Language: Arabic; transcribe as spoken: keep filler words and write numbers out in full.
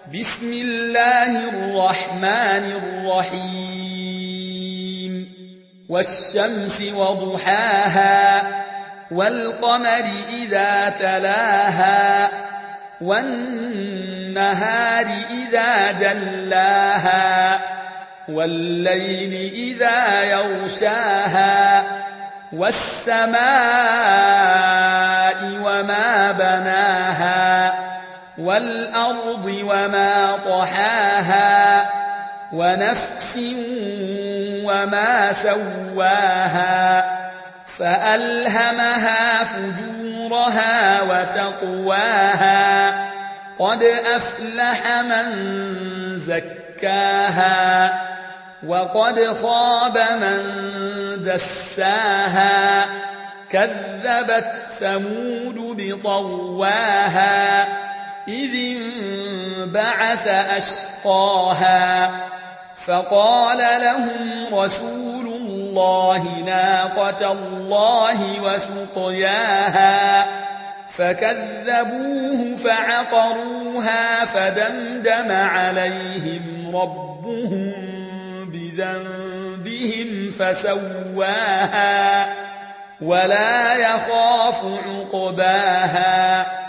بسم الله الرحمن الرحيم والشمس وضحاها والقمر إذا تلاها والنهار إذا جلاها والليل إذا يغشاها والسماء وما بناها والأرض وما طحاها ونفس وما سواها فألهمها فجورها وتقواها قد أفلح من زكاها وقد خاب من دساها كذبت ثمود بطغواها إذ انبعث أشقاها فقال لهم رسول الله ناقة الله وسقياها فكذبوه فعقروها فدمدم عليهم ربهم بذنبهم فسواها ولا يخاف عقباها